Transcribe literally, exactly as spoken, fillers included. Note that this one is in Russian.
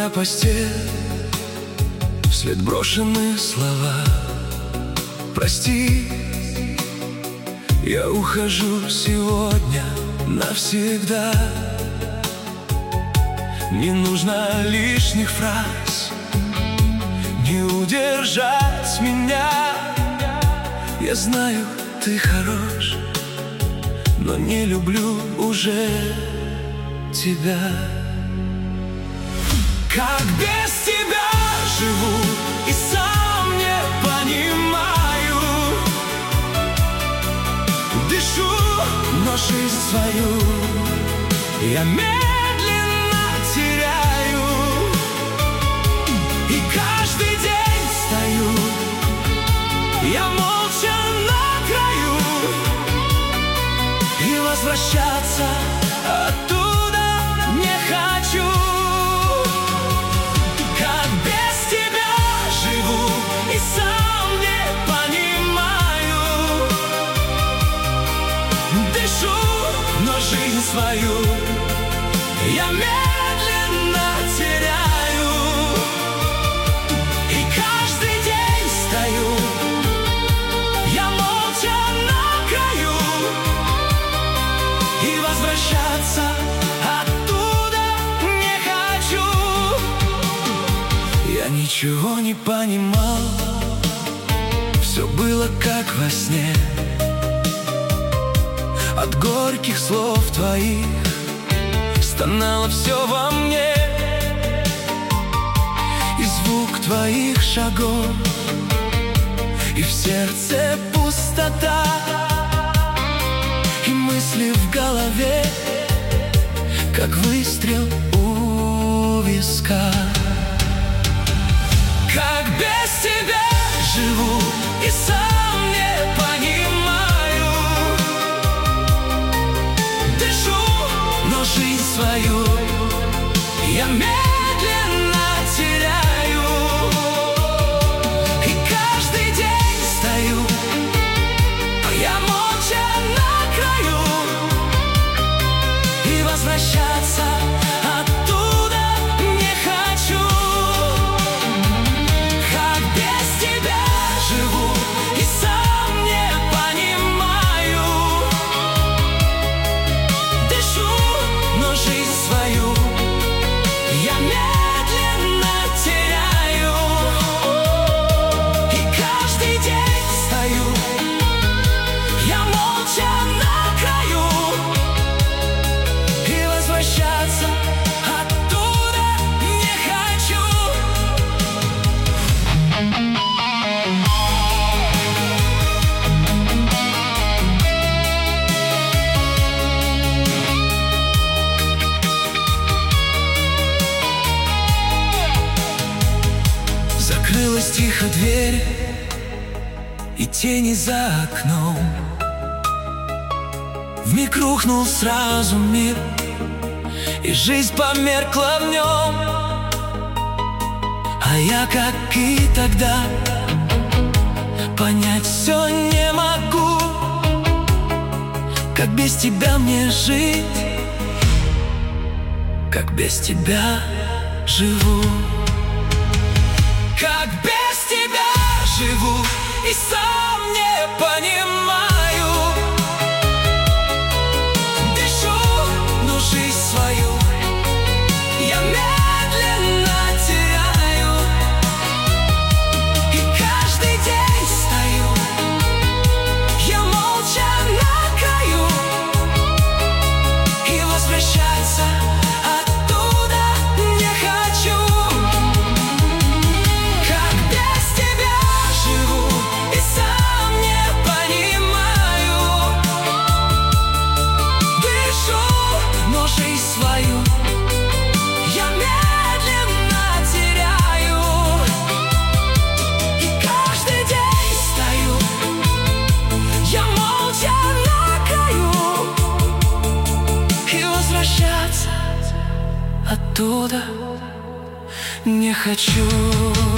Твоя постель, вслед брошенные слова. Прости, я ухожу сегодня навсегда. Не нужно лишних фраз, не удержать меня. Я знаю, ты хорош, но не люблю уже тебя. Как без тебя живу и сам не понимаю. Дышу, но жизнь свою я медленно теряю. И каждый день стою я молча на краю, и возвращаться оттуда не хочу. Как без тебя живу и сам не понимаю. Дышу, но жизнь свою я медленно теряю. И каждый день стою я молча на краю, и возвращаться оттуда не хочу. Я ничего не понимал, все было как во сне. От горьких слов твоих стонало все во мне. И звук твоих шагов, и в сердце пустота, и мысли в голове, как выстрел у виска. Как без тебя живу и сам не понимаю. Дышу, но жизнь свою я медленно теряю. И каждый день стою я молча на краю, и возвращаться оттуда не хочу. Как без тебя живу и сам не понимаю. Дышу, но жизнь свою я медленно теряю. И каждый день стою я молча на краю, и возвращаться оттуда не хочу. Закрылась тихо дверь, и тени за окном. Вмиг рухнул сразу мир, и жизнь померкла в нем. А я, как и тогда, понять все не могу. Как без тебя мне жить, как без тебя живу. Как без тебя живу и сам не понимаю. Дышу, но жизнь свою я медленно теряю. И каждый день стою я молча на краю, и возвращаться оттуда не хочу. Как без тебя живу и сам не понимаю. Дышу, но жизнь свою я медленно теряю. И каждый день стою я молча на краю, и возвращаться оттуда не хочу.